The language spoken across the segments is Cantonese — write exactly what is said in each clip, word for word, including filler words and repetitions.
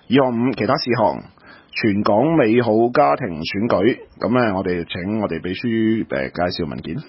二項五其他事項，全港美好家庭選舉。咁咧，我哋請我哋秘書誒介紹文件。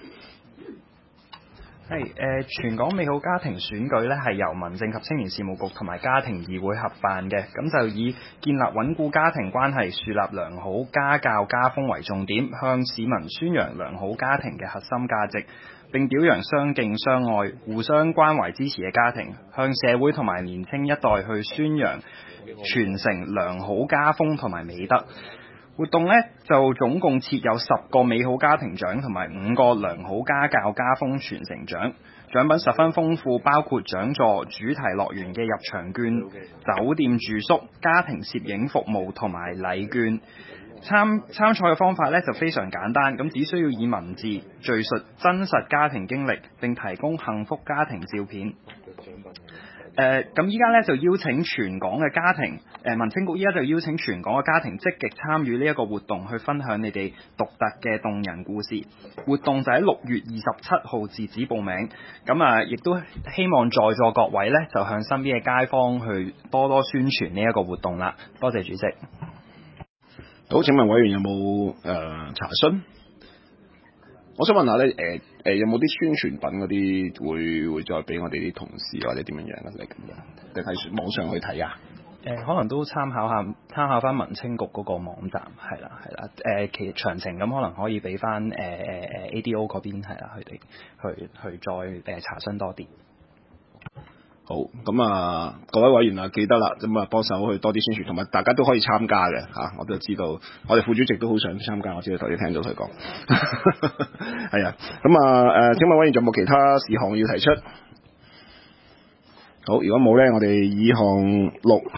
係誒、呃，全港美好家庭選舉咧係由民政及青年事務局同埋家庭議會合辦嘅，咁就以建立穩固家庭關係、樹立良好家教家風為重點，向市民宣揚良好家庭嘅核心價值，並表揚相敬相愛、互相關懷支持嘅家庭，向社會同埋年青一代去宣揚傳承良好家風同埋美德。活動呢就總共設有十個美好家庭獎同埋五個良好家教家風傳承獎，獎品十分豐富，包括獎座、主題樂園嘅入場券、酒店住宿、家庭攝影服務同埋禮券。參參賽嘅方法呢就非常簡單，咁只需要以文字敘述真實家庭經歷，並提供幸福家庭照片。誒咁依家咧就邀請全港嘅家庭，誒、呃、民青局依家就邀請全港嘅家庭積極參與呢一個活動，去分享你哋獨特嘅動人故事。活動就喺六月二十七號截止報名，咁啊亦都希望在座各位咧就向身邊嘅街坊去多多宣傳呢一個活動啦。多謝主席。 好，請問委員有冇誒、呃、查詢？我想問下咧，誒、呃、誒有冇啲宣傳品嗰啲會會再俾我哋啲同事或者點樣樣嘅嚟咁樣？定係網上去睇啊？ 誒、呃、可能都參考下參考翻民青局嗰個網站，係啦係啦。誒、呃、其實詳情咁可能可以俾翻誒誒誒 A D O 嗰邊係啦，佢哋去去再誒、呃、查詢多啲。 好，咁啊，各位委員啊，記得啦，咁啊，幫手去多啲宣傳，同埋大家都可以參加嘅嚇、啊。我都知道，我哋副主席都好想參加，我知道頭先聽到佢講。係啊，咁啊誒，請問委員仲有冇其他事項要提出？好，如果冇咧，我哋以項六。